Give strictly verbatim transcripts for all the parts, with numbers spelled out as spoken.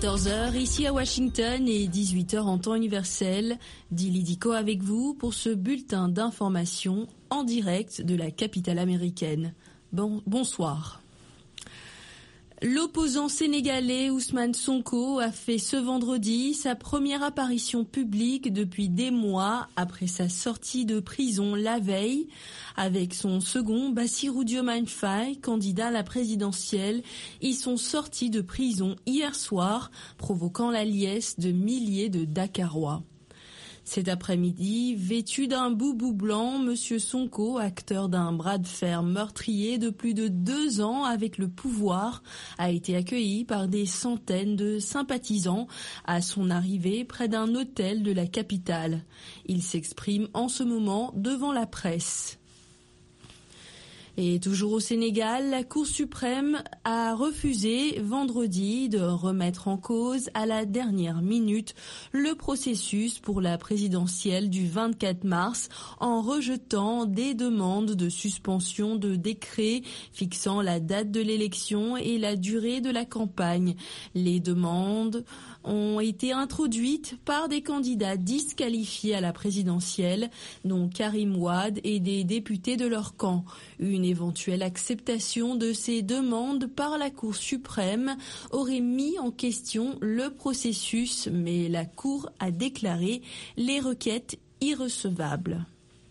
quatorze heures ici à Washington et dix-huit heures en temps universel. Dili Diko avec vous pour ce bulletin d'information en direct de la capitale américaine. Bon, bonsoir. L'opposant sénégalais Ousmane Sonko a fait ce vendredi sa première apparition publique depuis des mois après sa sortie de prison la veille. Avec son second, Bassirou Diomaye Faye, candidat à la présidentielle, ils sont sortis de prison hier soir, provoquant la liesse de milliers de Dakarois. Cet après-midi, vêtu d'un boubou blanc, Monsieur Sonko, acteur d'un bras de fer meurtrier de plus de deux ans avec le pouvoir, a été accueilli par des centaines de sympathisants à son arrivée près d'un hôtel de la capitale. Il s'exprime en ce moment devant la presse. Et toujours au Sénégal, la Cour suprême a refusé vendredi de remettre en cause à la dernière minute le processus pour la présidentielle du vingt-quatre mars en rejetant des demandes de suspension de décrets fixant la date de l'élection et la durée de la campagne. Les demandes ont été introduites par des candidats disqualifiés à la présidentielle, dont Karim Wade et des députés de leur camp. Une éventuelle acceptation de ces demandes par la Cour suprême aurait mis en question le processus, mais la Cour a déclaré les requêtes irrecevables.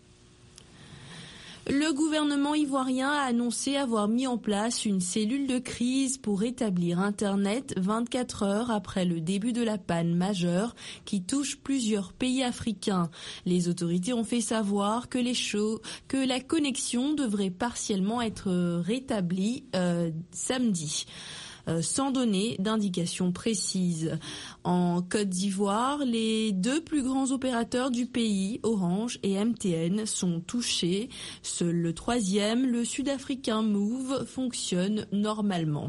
Le gouvernement ivoirien a annoncé avoir mis en place une cellule de crise pour rétablir Internet vingt-quatre heures après le début de la panne majeure qui touche plusieurs pays africains. Les autorités ont fait savoir que les shows, que la connexion devrait partiellement être rétablie euh, samedi. Euh, sans donner d'indications précises. En Côte d'Ivoire, les deux plus grands opérateurs du pays, Orange et M T N, sont touchés. Seul le troisième, le sud-africain Move, fonctionne normalement.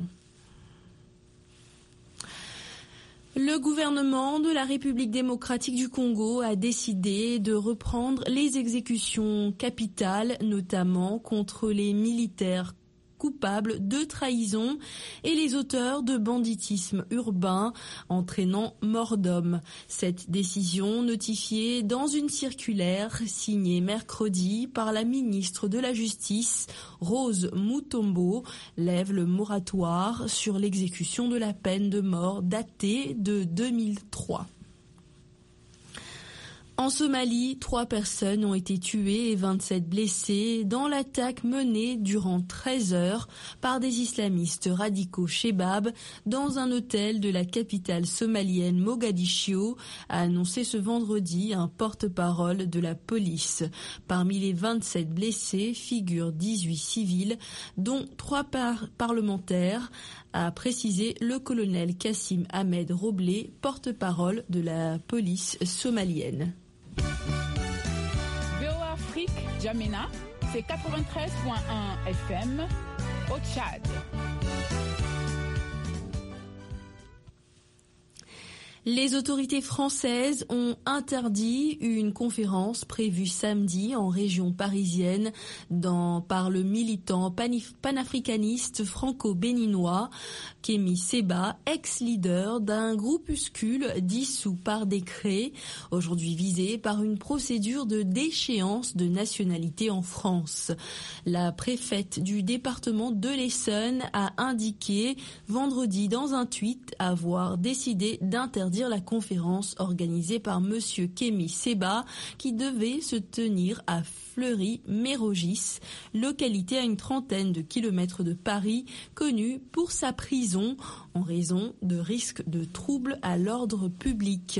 Le gouvernement de la République démocratique du Congo a décidé de reprendre les exécutions capitales, notamment contre les militaires coupables de trahison et les auteurs de banditisme urbain entraînant mort d'homme. Cette décision, notifiée dans une circulaire signée mercredi par la ministre de la Justice, Rose Mutombo, lève le moratoire sur l'exécution de la peine de mort datée de deux mille trois. En Somalie, trois personnes ont été tuées et vingt-sept blessées dans l'attaque menée durant treize heures par des islamistes radicaux Shebab dans un hôtel de la capitale somalienne Mogadiscio, a annoncé ce vendredi un porte-parole de la police. Parmi les vingt-sept blessés figurent dix-huit civils, dont trois par- parlementaires, a précisé le colonel Kassim Ahmed Roblé, porte-parole de la police somalienne. V O A Afrique, Djamena, c'est quatre-vingt-treize virgule un F M au Tchad. Les autorités françaises ont interdit une conférence prévue samedi en région parisienne dans, par le militant panif, panafricaniste franco-béninois Kémi Séba, ex-leader d'un groupuscule dissous par décret, aujourd'hui visé par une procédure de déchéance de nationalité en France. La préfète du département de l'Essonne a indiqué vendredi dans un tweet avoir décidé d'interdire la conférence organisée par Monsieur Kémi Séba qui devait se tenir à Fleury-Mérogis, localité à une trentaine de kilomètres de Paris, connue pour sa prison en raison de risques de troubles à l'ordre public.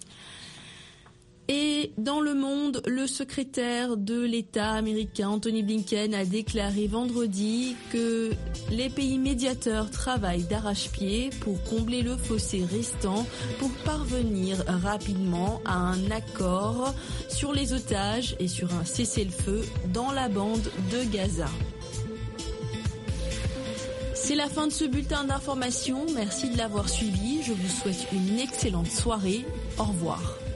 Et dans le monde, le secrétaire de l'État américain Anthony Blinken a déclaré vendredi que les pays médiateurs travaillent d'arrache-pied pour combler le fossé restant pour parvenir rapidement à un accord sur les otages et sur un cessez-le-feu dans la bande de Gaza. C'est la fin de ce bulletin d'information. Merci de l'avoir suivi. Je vous souhaite une excellente soirée. Au revoir.